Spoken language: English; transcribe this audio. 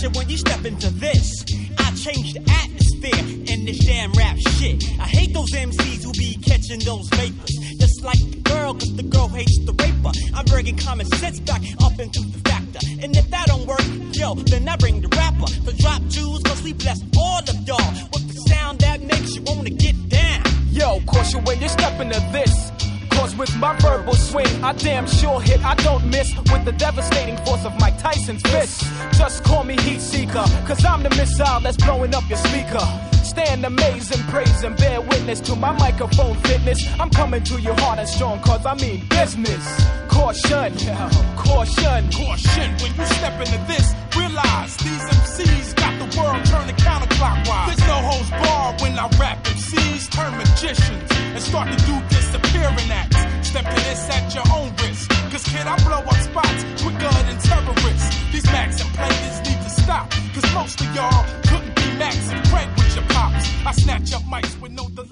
caution when you step into this. I change the atmosphere in this damn rap shit. I hate those MCs who be catching those vapors. Just like the girl, cause the girl hates the raper. I'm bringing common sense back up into the factor. And if that don't work, yo, then I bring the rapper. To drop jewels, cause we bless all of y'all with the sound that makes you wanna get down. Yo, caution when you step into this. Cause with my verbal swing, I damn sure hit, I don't miss. With the devastating force of Mike Tyson's fist. Just call me Heat Seeker, cause I'm the missile that's blowing up your speaker. Stand amazed and praise and bear witness to my microphone fitness. I'm coming to you hard and strong cause I mean business. Caution, caution, caution. When you step into this, realize these MCs got the world turning counterclockwise. There's no holds barred when I rap. MCs turn magicians and start to do disappearing acts. Step to this at your own risk. Cause kid, I blow up spots quicker than terrorists. These Max and players need to stop. Cause most of y'all couldn't be Max and Craig with your pops. I snatch up mics with no delay.